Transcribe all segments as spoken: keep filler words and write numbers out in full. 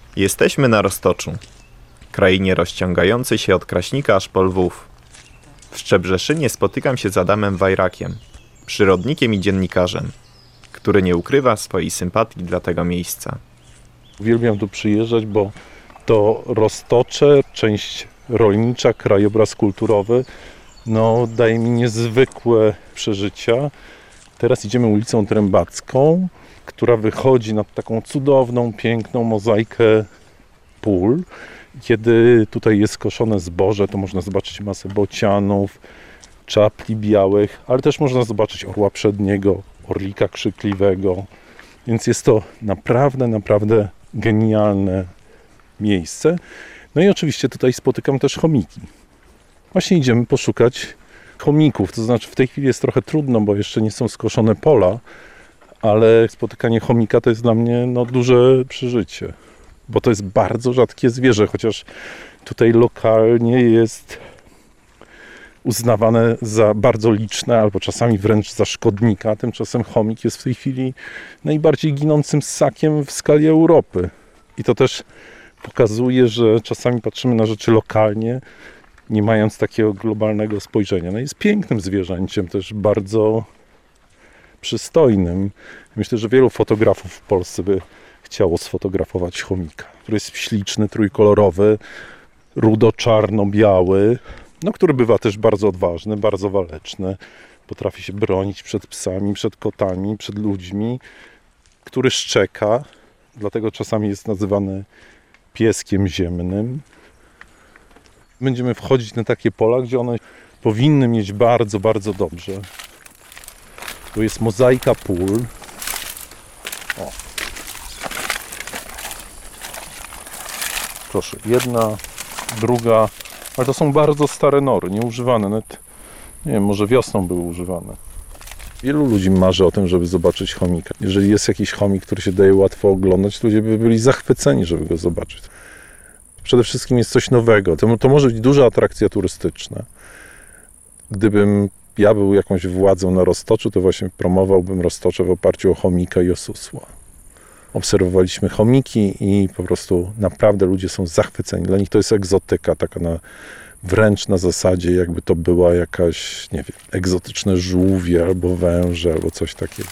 Jesteśmy na Roztoczu, krainie rozciągającej się od Kraśnika aż po Lwów. W Szczebrzeszynie spotykam się z Adamem Wajrakiem, przyrodnikiem i dziennikarzem, który nie ukrywa swojej sympatii dla tego miejsca. Uwielbiam tu przyjeżdżać, bo to Roztocze, część rolnicza, krajobraz kulturowy, no, daje mi niezwykłe przeżycia. Teraz idziemy ulicą Trębacką, która wychodzi nad taką cudowną, piękną mozaikę pól. Kiedy tutaj jest koszone zboże, to można zobaczyć masę bocianów, czapli białych, ale też można zobaczyć orła przedniego, orlika krzykliwego. Więc jest to naprawdę, naprawdę genialne miejsce. No i oczywiście tutaj spotykam też chomiki. Właśnie idziemy poszukać chomików, to znaczy w tej chwili jest trochę trudno, bo jeszcze nie są skoszone pola, ale spotykanie chomika to jest dla mnie no, duże przeżycie, bo to jest bardzo rzadkie zwierzę, chociaż tutaj lokalnie jest uznawane za bardzo liczne, albo czasami wręcz za szkodnika. Tymczasem chomik jest w tej chwili najbardziej ginącym ssakiem w skali Europy. I to też pokazuje, że czasami patrzymy na rzeczy lokalnie, nie mając takiego globalnego spojrzenia. No jest pięknym zwierzęciem, też bardzo przystojnym. Myślę, że wielu fotografów w Polsce by chciało sfotografować chomika, który jest śliczny, trójkolorowy, rudo-czarno-biały, no, który bywa też bardzo odważny, bardzo waleczny. Potrafi się bronić przed psami, przed kotami, przed ludźmi, który szczeka, dlatego czasami jest nazywany pieskiem ziemnym. Będziemy wchodzić na takie pola, gdzie one powinny mieć bardzo, bardzo dobrze. Tu jest mozaika pól. O. Proszę, jedna, druga, ale to są bardzo stare nory, nieużywane. Nawet, nie wiem, może wiosną były używane. Wielu ludzi marzy o tym, żeby zobaczyć chomika. Jeżeli jest jakiś chomik, który się daje łatwo oglądać, ludzie by byli zachwyceni, żeby go zobaczyć. Przede wszystkim jest coś nowego. To, to może być duża atrakcja turystyczna. Gdybym ja był jakąś władzą na Roztoczu, to właśnie promowałbym Roztocze w oparciu o chomika i o susła. Obserwowaliśmy chomiki i po prostu naprawdę ludzie są zachwyceni. Dla nich to jest egzotyka, taka na, wręcz na zasadzie, jakby to była jakaś, nie wiem, egzotyczne żółwie albo węże, albo coś takiego.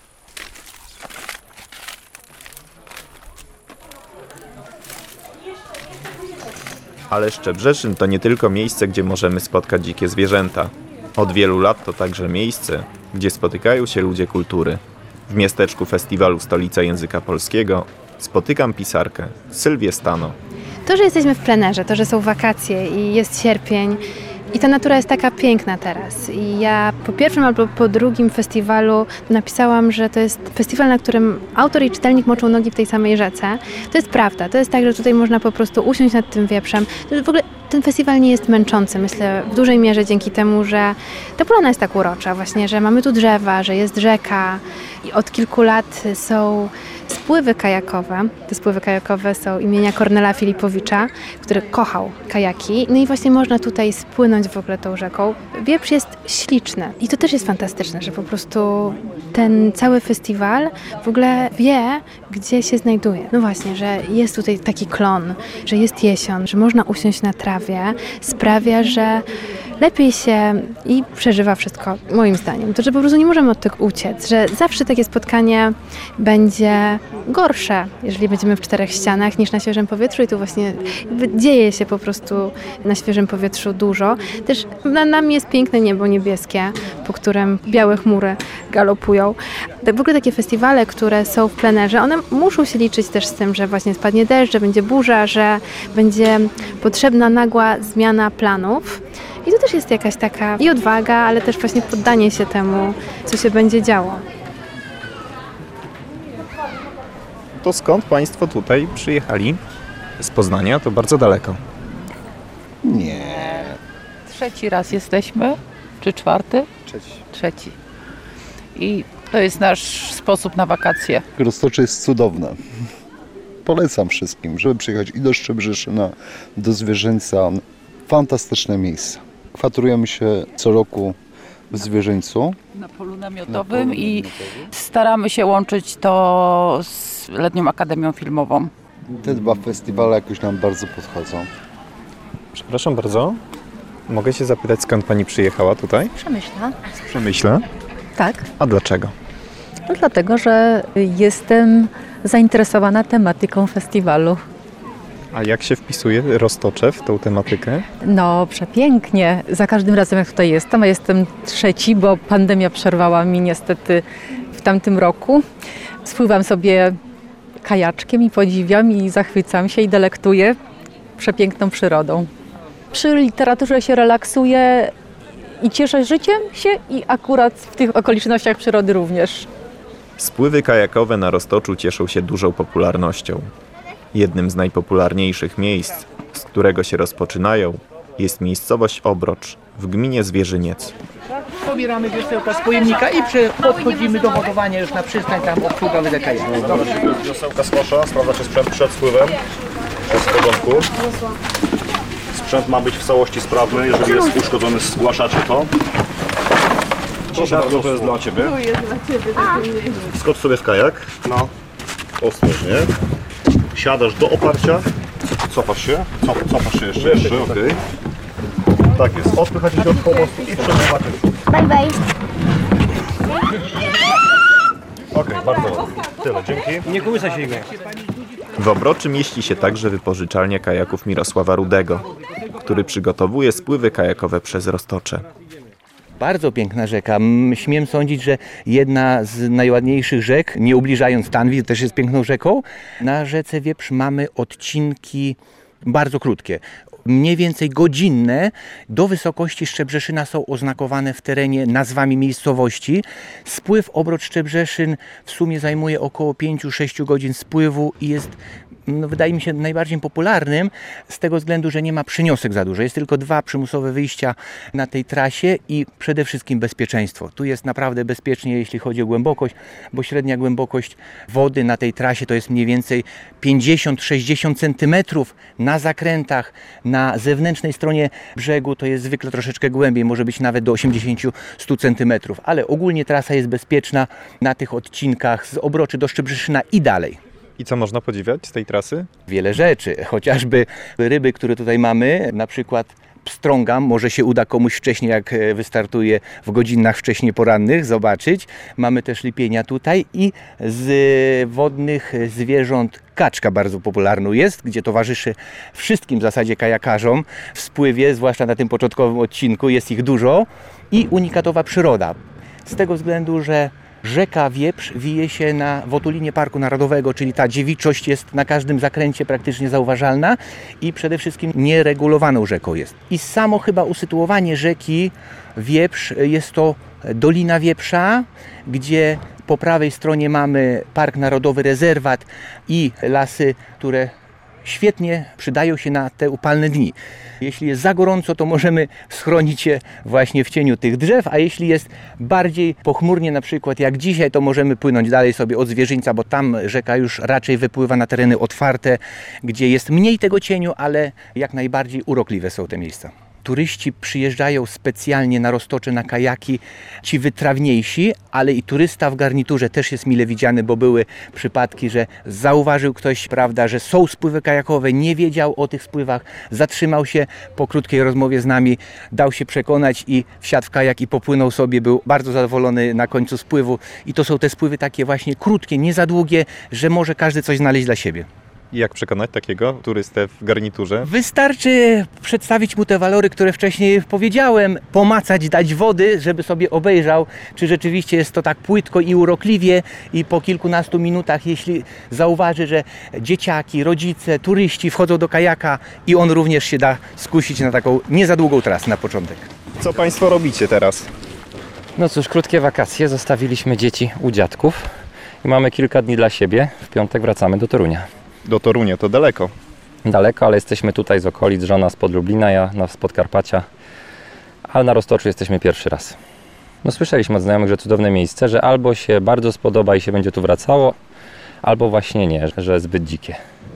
Ale Szczebrzeszyn to nie tylko miejsce, gdzie możemy spotkać dzikie zwierzęta. Od wielu lat to także miejsce, gdzie spotykają się ludzie kultury. W miasteczku festiwalu Stolica Języka Polskiego spotykam pisarkę Sylwię Stano. To, że jesteśmy w plenerze, to, że są wakacje i jest sierpień i ta natura jest taka piękna teraz. I ja po pierwszym albo po drugim festiwalu napisałam, że to jest festiwal, na którym autor i czytelnik moczą nogi w tej samej rzece. To jest prawda. To jest tak, że tutaj można po prostu usiąść nad tym wieprzem. W ogóle ten festiwal nie jest męczący, myślę, w dużej mierze dzięki temu, że ta polana jest tak urocza właśnie, że mamy tu drzewa, że jest rzeka i od kilku lat są spływy kajakowe. Te spływy kajakowe są imienia Kornela Filipowicza, który kochał kajaki. No i właśnie można tutaj spłynąć w ogóle tą rzeką. Wieprz jest śliczny i to też jest fantastyczne, że po prostu ten cały festiwal w ogóle wie, gdzie się znajduje. No właśnie, że jest tutaj taki klon, że jest jesion, że można usiąść na trawie, sprawia, że lepiej się i przeżywa wszystko, moim zdaniem. To, że po prostu nie możemy od tego uciec, że zawsze takie spotkanie będzie gorsze, jeżeli będziemy w czterech ścianach, niż na świeżym powietrzu i tu właśnie dzieje się po prostu na świeżym powietrzu dużo. Też nad nami jest piękne niebo niebieskie, po którym białe chmury galopują. W ogóle takie festiwale, które są w plenerze, one muszą się liczyć też z tym, że właśnie spadnie deszcz, że będzie burza, że będzie potrzebna nagła zmiana planów. I to też jest jakaś taka i odwaga, ale też właśnie poddanie się temu, co się będzie działo. To skąd Państwo tutaj przyjechali? Z Poznania to bardzo daleko. Nie. Trzeci raz jesteśmy, czy czwarty? Trzeci. Trzeci. I to jest nasz sposób na wakacje. Roztocze jest cudowne. Polecam wszystkim, żeby przyjechać i do Szczebrzeszyna, do Zwierzęca. Fantastyczne miejsce. Kwaterujemy się co roku w Zwierzęcu. Na polu namiotowym na polu i namiotowym. Staramy się łączyć to z Letnią Akademią Filmową. Te dwa festiwale jakoś nam bardzo podchodzą. Przepraszam bardzo, mogę się zapytać, skąd pani przyjechała tutaj? Przemyśla. Z Przemyśla. Tak, A dlaczego? no dlatego, że jestem zainteresowana tematyką festiwalu. A jak się wpisuje Roztocze w tą tematykę? No przepięknie, za każdym razem jak tutaj jestem, a jestem trzeci, bo pandemia przerwała mi niestety w tamtym roku. Spływam sobie kajaczkiem i podziwiam i zachwycam się i delektuję przepiękną przyrodą. Przy literaturze się relaksuję i cieszę życiem się i akurat w tych okolicznościach przyrody również. Spływy kajakowe na Roztoczu cieszą się dużą popularnością. Jednym z najpopularniejszych miejsc, z którego się rozpoczynają, jest miejscowość Obrocz w gminie Zwierzyniec. Pobieramy wiosełka z pojemnika i przy, podchodzimy do ładowania już na przystań, tam obsługa wydeje. Wiosełka z kosza, sprawdzacie sprzęt przed spływem, jest w porządku. Sprzęt ma być w całości sprawny, jeżeli jest uszkodzony, zgłaszacie to. Proszę bardzo, to jest dla Ciebie. Skocz sobie w kajak. No. Ostrożnie. Siadasz do oparcia, cofasz się, cof, cofasz się jeszcze, jeszcze, okej. Tak jest, odpychacie się od pomostu i przesuwacie. Bye bye. Okej, bardzo ładnie. Tyle, dzięki. Nie kołysa się go. W Obroczy mieści się także wypożyczalnia kajaków Mirosława Rudego, który przygotowuje spływy kajakowe przez Roztocze. Bardzo piękna rzeka. M, Śmiem sądzić, że jedna z najładniejszych rzek, nie ubliżając Tanwi, też jest piękną rzeką. Na rzece Wieprz mamy odcinki bardzo krótkie. Mniej więcej godzinne, do wysokości Szczebrzeszyna są oznakowane w terenie nazwami miejscowości. Spływ Obroć-Szczebrzeszyn w sumie zajmuje około pięć do sześciu godzin spływu i jest, no, wydaje mi się, najbardziej popularnym z tego względu, że nie ma przyniosek za dużo. Jest tylko dwa przymusowe wyjścia na tej trasie i przede wszystkim bezpieczeństwo. Tu jest naprawdę bezpiecznie, jeśli chodzi o głębokość, bo średnia głębokość wody na tej trasie to jest mniej więcej pięćdziesiąt do sześćdziesięciu centymetrów. Na zakrętach, na zewnętrznej stronie brzegu to jest zwykle troszeczkę głębiej, może być nawet do osiemdziesięciu do stu centymetrów, ale ogólnie trasa jest bezpieczna na tych odcinkach z Obroczy do Szczebrzeszyna i dalej. I co można podziwiać z tej trasy? Wiele rzeczy, chociażby ryby, które tutaj mamy, na przykład pstrąga, może się uda komuś wcześniej, jak wystartuje w godzinach wcześniej porannych, zobaczyć. Mamy też lipienia tutaj i z wodnych zwierząt kaczka bardzo popularną jest, gdzie towarzyszy wszystkim w zasadzie kajakarzom w spływie, zwłaszcza na tym początkowym odcinku, jest ich dużo i unikatowa przyroda. Z tego względu, że rzeka Wieprz wije się na w otulinie Parku Narodowego, czyli ta dziewiczość jest na każdym zakręcie praktycznie zauważalna i przede wszystkim nieregulowaną rzeką jest. I samo chyba usytuowanie rzeki Wieprz jest to Dolina Wieprza, gdzie po prawej stronie mamy Park Narodowy, rezerwat i lasy, które świetnie przydają się na te upalne dni. Jeśli jest za gorąco, to możemy schronić się właśnie w cieniu tych drzew, a jeśli jest bardziej pochmurnie, na przykład jak dzisiaj, to możemy płynąć dalej sobie od Zwierzyńca, bo tam rzeka już raczej wypływa na tereny otwarte, gdzie jest mniej tego cieniu, ale jak najbardziej urokliwe są te miejsca. Turyści przyjeżdżają specjalnie na Roztocze na kajaki, ci wytrawniejsi, ale i turysta w garniturze też jest mile widziany, bo były przypadki, że zauważył ktoś, prawda, że są spływy kajakowe, nie wiedział o tych spływach, zatrzymał się po krótkiej rozmowie z nami, dał się przekonać i wsiadł w kajak i popłynął sobie, był bardzo zadowolony na końcu spływu. I to są te spływy takie właśnie krótkie, nie za długie, że może każdy coś znaleźć dla siebie. I jak przekonać takiego turystę w garniturze? Wystarczy przedstawić mu te walory, które wcześniej powiedziałem, pomacać, dać wody, żeby sobie obejrzał, czy rzeczywiście jest to tak płytko i urokliwie i po kilkunastu minutach, jeśli zauważy, że dzieciaki, rodzice, turyści wchodzą do kajaka i on również się da skusić na taką nie za długą trasę na początek. Co Państwo robicie teraz? No cóż, krótkie wakacje, zostawiliśmy dzieci u dziadków i mamy kilka dni dla siebie. W piątek wracamy do Torunia. Do Torunia to daleko. Daleko, ale jesteśmy tutaj z okolic, żona spod Lublina, ja z Podkarpacia, ale na Roztoczu jesteśmy pierwszy raz. No słyszeliśmy od znajomych, że cudowne miejsce, że albo się bardzo spodoba i się będzie tu wracało, albo właśnie nie, że zbyt dzikie.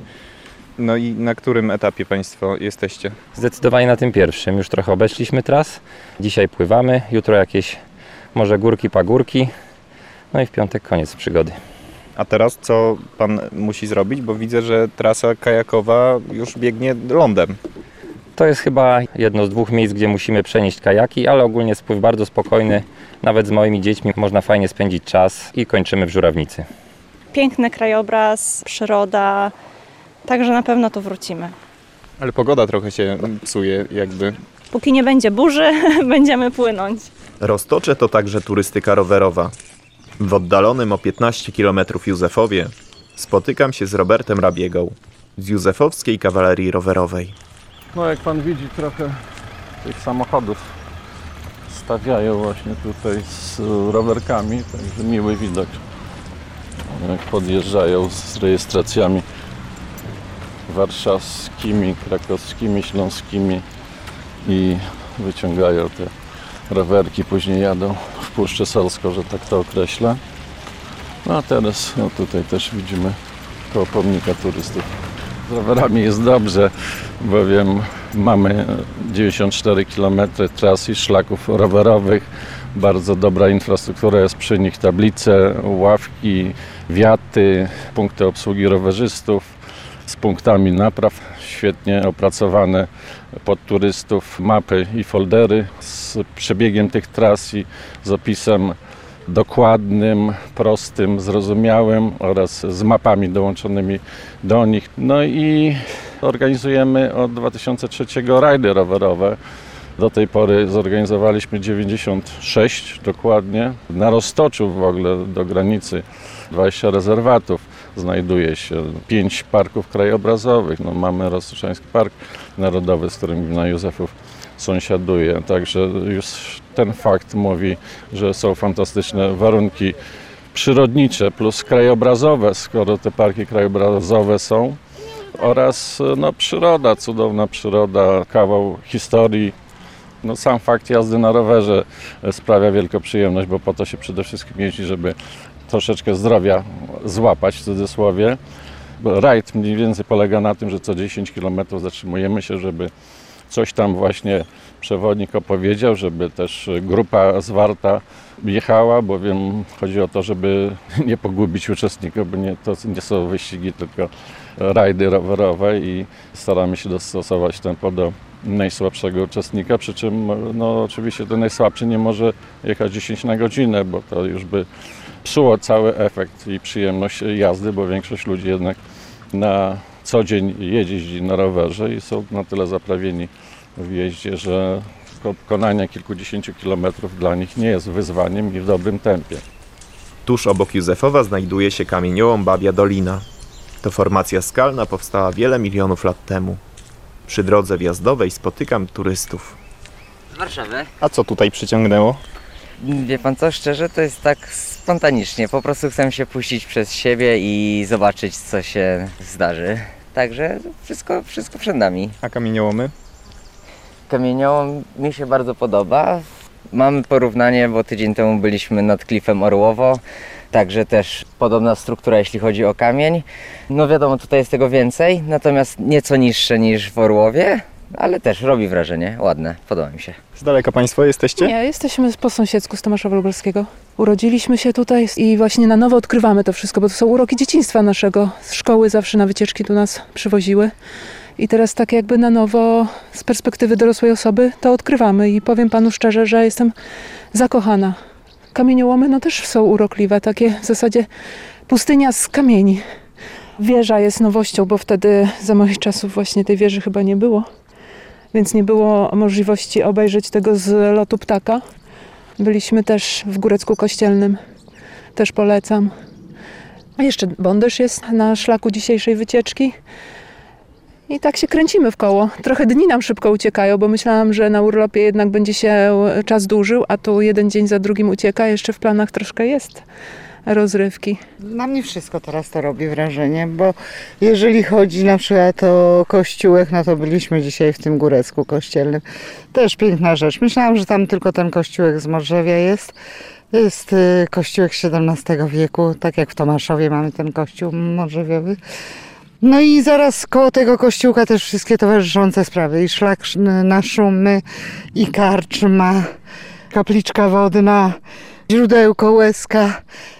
No i na którym etapie Państwo jesteście? Zdecydowanie na tym pierwszym, już trochę obeszliśmy tras, dzisiaj pływamy, jutro jakieś może górki, pagórki, no i w piątek koniec przygody. A teraz co pan musi zrobić? Bo widzę, że trasa kajakowa już biegnie lądem. To jest chyba jedno z dwóch miejsc, gdzie musimy przenieść kajaki, ale ogólnie spływ bardzo spokojny. Nawet z moimi dziećmi można fajnie spędzić czas i kończymy w Żurawnicy. Piękny krajobraz, przyroda, także na pewno tu wrócimy. Ale pogoda trochę się psuje jakby. Póki nie będzie burzy, będziemy płynąć. Roztocze to także turystyka rowerowa. W oddalonym o piętnaście kilometrów Józefowie spotykam się z Robertem Rabiegą z Józefowskiej Kawalerii Rowerowej. No jak pan widzi, trochę tych samochodów stawiają właśnie tutaj z rowerkami, także miły widok. Jak podjeżdżają z rejestracjami warszawskimi, krakowskimi, śląskimi i wyciągają te rowerki, później jadą w Puszczę Solską, że tak to określę. No a teraz no tutaj też widzimy koło pomnika turystów. Z rowerami jest dobrze, bowiem mamy dziewięćdziesiąt cztery kilometry tras i szlaków rowerowych. Bardzo dobra infrastruktura jest przy nich, tablice, ławki, wiaty, punkty obsługi rowerzystów z punktami napraw, świetnie opracowane pod turystów mapy i foldery z przebiegiem tych tras i z opisem dokładnym, prostym, zrozumiałym oraz z mapami dołączonymi do nich. No i organizujemy od dwa tysiące trzeciego rajdy rowerowe. Do tej pory zorganizowaliśmy dziewięćdziesiąt sześć dokładnie. Na Roztoczu w ogóle do granicy dwadzieścia rezerwatów znajduje się, pięć parków krajobrazowych. No, mamy Roztoczański Park Narodowy, z którym gmina Józefów sąsiaduje. Także już ten fakt mówi, że są fantastyczne warunki przyrodnicze plus krajobrazowe, skoro te parki krajobrazowe są. Oraz no, przyroda, cudowna przyroda, kawał historii. No, sam fakt jazdy na rowerze sprawia wielką przyjemność, bo po to się przede wszystkim jeździ, żeby troszeczkę zdrowia złapać w cudzysłowie. Rajd mniej więcej polega na tym, że co dziesięć kilometrów zatrzymujemy się, żeby coś tam właśnie przewodnik opowiedział, żeby też grupa zwarta jechała, bowiem chodzi o to, żeby nie pogubić uczestników, bo nie, to nie są wyścigi, tylko rajdy rowerowe i staramy się dostosować tempo do najsłabszego uczestnika, przy czym no, oczywiście ten najsłabszy nie może jechać dziesięć na godzinę, bo to już by psuło cały efekt i przyjemność jazdy, bo większość ludzi jednak na co dzień jeździ na rowerze i są na tyle zaprawieni w jeździe, że pokonanie kilkudziesięciu kilometrów dla nich nie jest wyzwaniem i w dobrym tempie. Tuż obok Józefowa znajduje się kamieniołom Babia Dolina. To formacja skalna powstała wiele milionów lat temu. Przy drodze wjazdowej spotykam turystów. Z Warszawy. A co tutaj przyciągnęło? Wie pan co, szczerze to jest tak spontanicznie. Po prostu chcę się puścić przez siebie i zobaczyć, co się zdarzy. Także wszystko, wszystko przed nami. A kamieniołomy? Kamieniołom mi się bardzo podoba. Mamy porównanie, bo tydzień temu byliśmy nad klifem Orłowo. Także też podobna struktura, jeśli chodzi o kamień. No wiadomo, tutaj jest tego więcej, natomiast nieco niższe niż w Orłowie, ale też robi wrażenie, ładne, podoba mi się. Z daleka Państwo jesteście? Nie, jesteśmy po sąsiedzku z Tomaszowa Lubelskiego. Urodziliśmy się tutaj i właśnie na nowo odkrywamy to wszystko, bo to są uroki dzieciństwa naszego. Z szkoły zawsze na wycieczki tu nas przywoziły. I teraz tak jakby na nowo, z perspektywy dorosłej osoby, to odkrywamy i powiem panu szczerze, że jestem zakochana. Kamieniołomy no też są urokliwe, takie w zasadzie pustynia z kamieni. Wieża jest nowością, bo wtedy za moich czasów właśnie tej wieży chyba nie było, więc nie było możliwości obejrzeć tego z lotu ptaka. Byliśmy też w Górecku Kościelnym, też polecam. A jeszcze Bądyż jest na szlaku dzisiejszej wycieczki. I tak się kręcimy w koło. Trochę dni nam szybko uciekają, bo myślałam, że na urlopie jednak będzie się czas dłużył, a tu jeden dzień za drugim ucieka. Jeszcze w planach troszkę jest rozrywki. Na mnie wszystko teraz to robi wrażenie, bo jeżeli chodzi na przykład o kościółek, no to byliśmy dzisiaj w tym Górecku Kościelnym. Też piękna rzecz. Myślałam, że tam tylko ten kościółek z Modrzewia jest. Jest kościółek z siedemnastego wieku, tak jak w Tomaszowie mamy ten kościół modrzewiowy. No i zaraz koło tego kościółka też wszystkie towarzyszące sprawy. I szlak na Szumy, i karczma, kapliczka wodna, źródełko Łezka.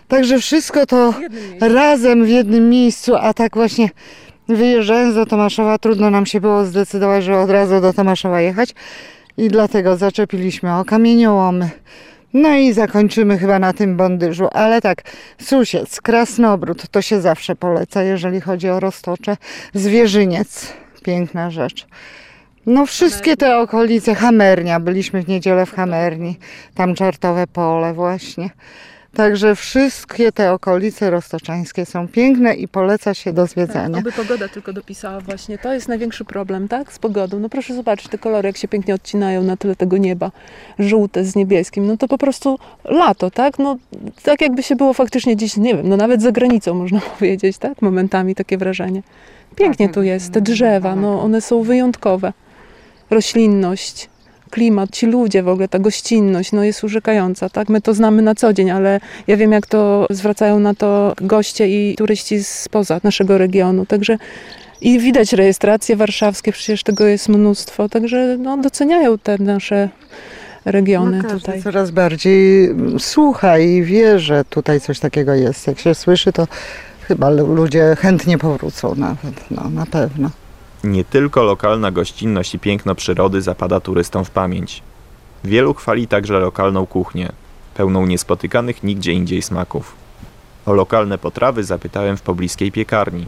Także wszystko to razem w jednym miejscu, a tak właśnie wyjeżdżając do Tomaszowa trudno nam się było zdecydować, że od razu do Tomaszowa jechać i dlatego zaczepiliśmy o kamieniołomy. No i zakończymy chyba na tym Bondyżu, ale tak, Susiec, Krasnobród to się zawsze poleca, jeżeli chodzi o Roztocze. Zwierzyniec, piękna rzecz. No wszystkie te okolice, Hamernia, byliśmy w niedzielę w Hamerni, tam Czartowe Pole właśnie. Także wszystkie te okolice roztoczańskie są piękne i poleca się do zwiedzania. Tak, oby pogoda tylko dopisała właśnie. To jest największy problem, tak? Z pogodą. No proszę zobaczyć, te kolory, jak się pięknie odcinają na tle tego nieba. Żółte z niebieskim. No to po prostu lato, tak? No tak jakby się było faktycznie gdzieś, nie wiem, no nawet za granicą można powiedzieć, tak? Momentami takie wrażenie. Pięknie tu jest. Te drzewa, no one są wyjątkowe. Roślinność. Klimat, ci ludzie w ogóle, ta gościnność, no jest urzekająca, tak? My to znamy na co dzień, ale ja wiem, jak to zwracają na to goście i turyści spoza naszego regionu, także i widać rejestracje warszawskie, przecież tego jest mnóstwo, także no, doceniają te nasze regiony no, tutaj. Coraz bardziej słucha i wie, że tutaj coś takiego jest. Jak się słyszy, to chyba ludzie chętnie powrócą nawet, no na pewno. Nie tylko lokalna gościnność i piękno przyrody zapada turystom w pamięć. Wielu chwali także lokalną kuchnię, pełną niespotykanych nigdzie indziej smaków. O lokalne potrawy zapytałem w pobliskiej piekarni.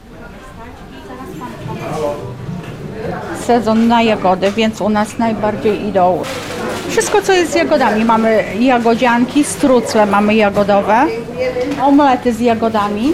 Sezon na jagody, więc u nas najbardziej idą wszystko, co jest z jagodami. Mamy jagodzianki, strucle mamy jagodowe, omlety z jagodami,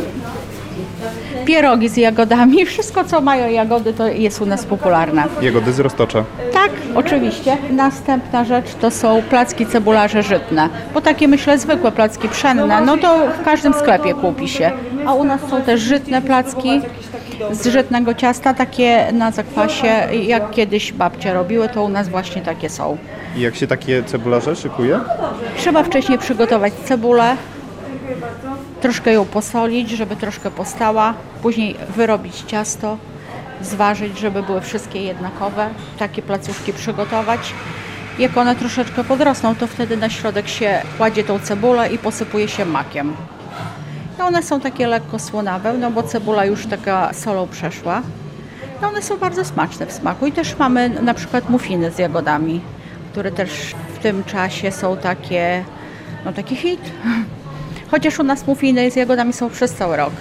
pierogi z jagodami. Wszystko, co mają jagody, to jest u nas popularne. Jagody z Roztocza. Tak, oczywiście. Następna rzecz to są placki cebularze żytne, bo takie, myślę, zwykłe placki pszenne, no to w każdym sklepie kupi się. A u nas są też żytne placki z żytnego ciasta, takie na zakwasie, jak kiedyś babcie robiły, to u nas właśnie takie są. I jak się takie cebularze szykuje? Trzeba wcześniej przygotować cebulę, troszkę ją posolić, żeby troszkę postała, później wyrobić ciasto, zważyć, żeby były wszystkie jednakowe, takie placuszki przygotować. Jak one troszeczkę podrosną, to wtedy na środek się kładzie tą cebulę i posypuje się makiem. No one są takie lekko słonawe, no bo cebula już taka solą przeszła. No one są bardzo smaczne w smaku i też mamy na przykład muffiny z jagodami, które też w tym czasie są takie, no taki hit. Chociaż u nas muffiny z jagodami są przez cały rok.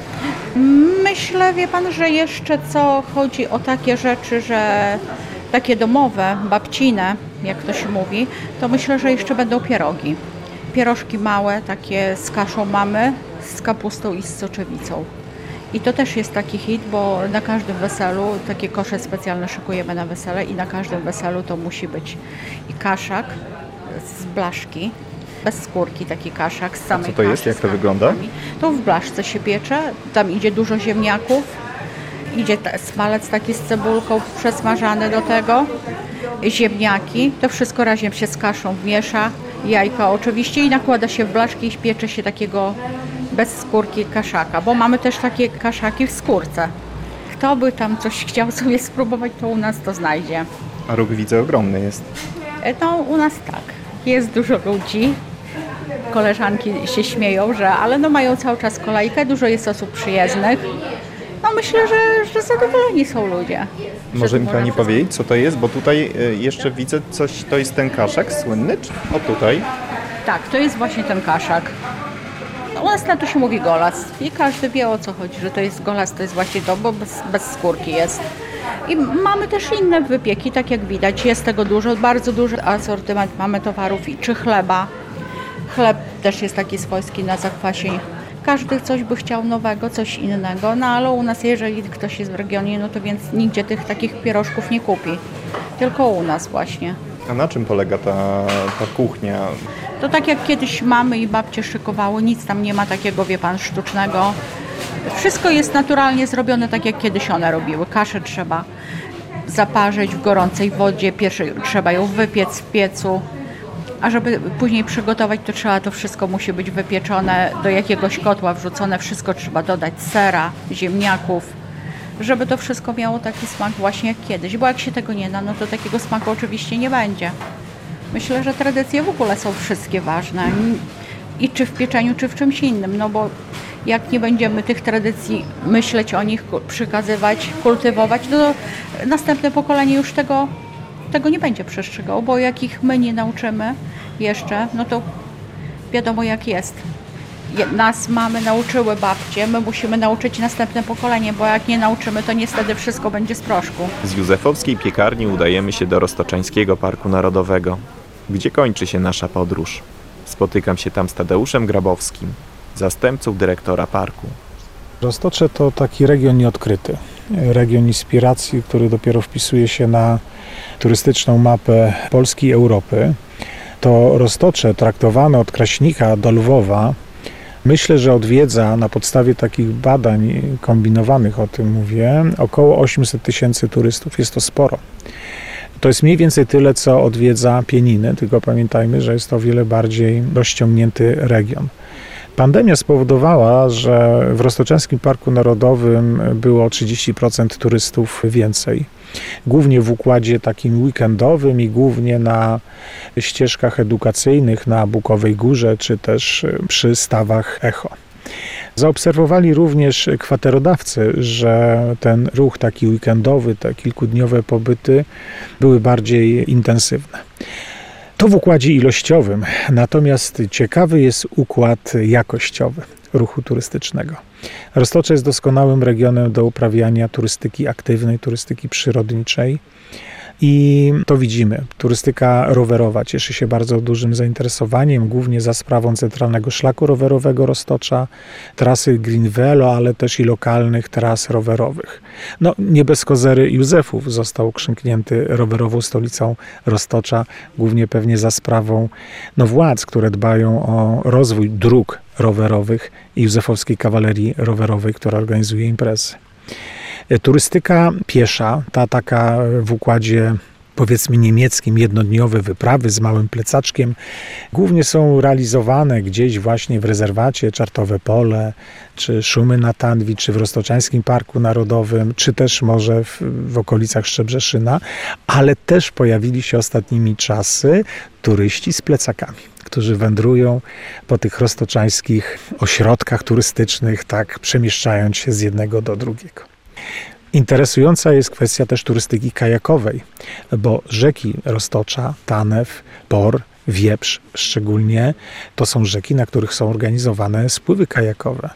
Myślę, wie pan, że jeszcze co chodzi o takie rzeczy, że takie domowe, babcine, jak to się mówi, to myślę, że jeszcze będą pierogi. Pierożki małe, takie z kaszą mamy, z kapustą i z soczewicą. I to też jest taki hit, bo na każdym weselu takie kosze specjalne szykujemy na wesele i na każdym weselu to musi być i kaszak z blaszki, bez skórki taki kaszak z samej kaszy. A co to jest? Jak to wygląda? To w blaszce się piecze, tam idzie dużo ziemniaków, idzie smalec taki z cebulką przesmażany do tego, ziemniaki, to wszystko razem się z kaszą miesza, jajka oczywiście i nakłada się w blaszki i piecze się takiego bez skórki kaszaka, bo mamy też takie kaszaki w skórce. Kto by tam coś chciał sobie spróbować, to u nas to znajdzie. A róg widzę ogromny jest. No u nas tak, jest dużo ludzi. Koleżanki się śmieją, że ale no mają cały czas kolejkę, dużo jest osób przyjezdnych. No myślę, że, że zadowoleni są ludzie. Może mi pani powiedzieć, co to jest? Bo tutaj jeszcze widzę coś, to jest ten kaszak słynny? O tutaj. Tak, to jest właśnie ten kaszak. U nas na to się mówi golas i każdy wie, o co chodzi, że to jest golas, to jest właśnie to, bo bez, bez skórki jest. I mamy też inne wypieki, tak jak widać, jest tego dużo, bardzo duży asortyment mamy towarów i czy chleba. Chleb też jest taki swojski na zakwasie. Każdy coś by chciał nowego, coś innego, no ale u nas, jeżeli ktoś jest w regionie, no to więc nigdzie tych takich pierożków nie kupi, tylko u nas właśnie. A na czym polega ta, ta kuchnia? To tak jak kiedyś mamy i babcie szykowały, nic tam nie ma takiego, wie pan, sztucznego. Wszystko jest naturalnie zrobione tak, jak kiedyś one robiły. Kaszę trzeba zaparzyć w gorącej wodzie, pierwsze trzeba ją wypiec w piecu, a żeby później przygotować, to trzeba, to wszystko musi być wypieczone, do jakiegoś kotła wrzucone, wszystko trzeba dodać sera, ziemniaków, żeby to wszystko miało taki smak właśnie jak kiedyś, bo jak się tego nie da, no to takiego smaku oczywiście nie będzie. Myślę, że tradycje w ogóle są wszystkie ważne. i czy w pieczeniu, czy w czymś innym, no bo jak nie będziemy tych tradycji myśleć o nich, przekazywać, kultywować, to następne pokolenie już tego, tego nie będzie przestrzegało, bo jak ich my nie nauczymy jeszcze, no to wiadomo jak jest. Nas mamy nauczyły babcie, my musimy nauczyć następne pokolenie, bo jak nie nauczymy, to niestety wszystko będzie z proszku. Z Józefowskiej Piekarni udajemy się do Roztoczańskiego Parku Narodowego, gdzie kończy się nasza podróż. Spotykam się tam z Tadeuszem Grabowskim, zastępcą dyrektora parku. Roztocze to taki region nieodkryty, region inspiracji, który dopiero wpisuje się na turystyczną mapę Polski i Europy. To Roztocze traktowane od Kraśnika do Lwowa, myślę, że odwiedza na podstawie takich badań kombinowanych, o tym mówię, około osiemset tysięcy turystów. Jest to sporo. To jest mniej więcej tyle, co odwiedza Pieniny, tylko pamiętajmy, że jest to o wiele bardziej rozciągnięty region. Pandemia spowodowała, że w Roztoczańskim Parku Narodowym było o trzydzieści procent turystów więcej. Głównie w układzie takim weekendowym i głównie na ścieżkach edukacyjnych na Bukowej Górze, czy też przy stawach Echo. Zaobserwowali również kwaterodawcy, że ten ruch taki weekendowy, te kilkudniowe pobyty były bardziej intensywne. To w układzie ilościowym, natomiast ciekawy jest układ jakościowy ruchu turystycznego. Roztocze jest doskonałym regionem do uprawiania turystyki aktywnej, turystyki przyrodniczej i to widzimy. Turystyka rowerowa cieszy się bardzo dużym zainteresowaniem, głównie za sprawą centralnego szlaku rowerowego Roztocza, trasy Green Velo, ale też i lokalnych tras rowerowych. No, nie bez kozery Józefów został krzyknięty rowerową stolicą Roztocza, głównie pewnie za sprawą no, władz, które dbają o rozwój dróg rowerowych i Józefowskiej Kawalerii Rowerowej, która organizuje imprezy. Turystyka piesza, ta taka w układzie powiedzmy niemieckim, jednodniowe wyprawy z małym plecaczkiem, głównie są realizowane gdzieś właśnie w rezerwacie Czartowe Pole, czy Szumy na Tandwi, czy w Roztoczańskim Parku Narodowym, czy też może w, w okolicach Szczebrzeszyna, ale też pojawili się ostatnimi czasy turyści z plecakami, którzy wędrują po tych roztoczańskich ośrodkach turystycznych, tak przemieszczając się z jednego do drugiego. Interesująca jest kwestia też turystyki kajakowej, bo rzeki Roztocza, Tanew, Por, Wieprz szczególnie, to są rzeki, na których są organizowane spływy kajakowe.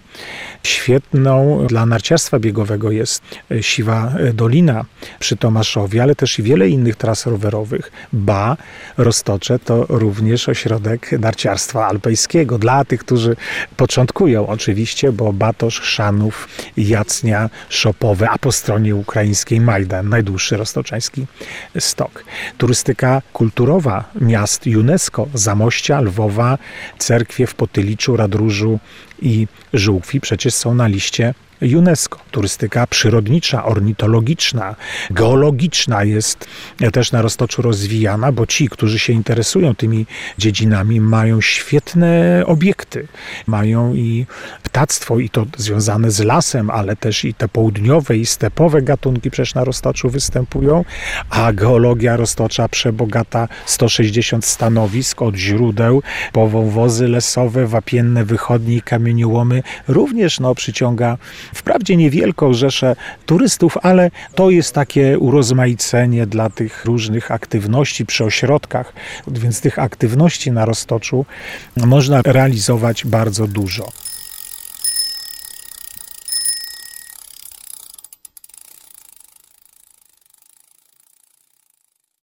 Świetną dla narciarstwa biegowego jest Siwa Dolina przy Tomaszowie, ale też i wiele innych tras rowerowych. Ba, Roztocze to również ośrodek narciarstwa alpejskiego dla tych, którzy początkują oczywiście, bo Batosz, Chrzanów, Jacnia, Szopowe, a po stronie ukraińskiej Majdan, najdłuższy roztoczański stok. Turystyka kulturowa miast UNESCO, Zamościa, Lwowa, cerkwie w Potyliczu, Radróżu i Żółkwi przecież są na liście UNESCO. Turystyka przyrodnicza, ornitologiczna, geologiczna jest też na Roztoczu rozwijana, bo ci, którzy się interesują tymi dziedzinami, mają świetne obiekty. Mają i ptactwo, i to związane z lasem, ale też i te południowe i stepowe gatunki przecież na Roztoczu występują, a geologia Roztocza przebogata, sto sześćdziesiąt stanowisk od źródeł, po wąwozy lesowe, wapienne wychodnie i kamieniołomy, również no, przyciąga wprawdzie niewielką rzeszę turystów, ale to jest takie urozmaicenie dla tych różnych aktywności przy ośrodkach, więc tych aktywności na Roztoczu można realizować bardzo dużo.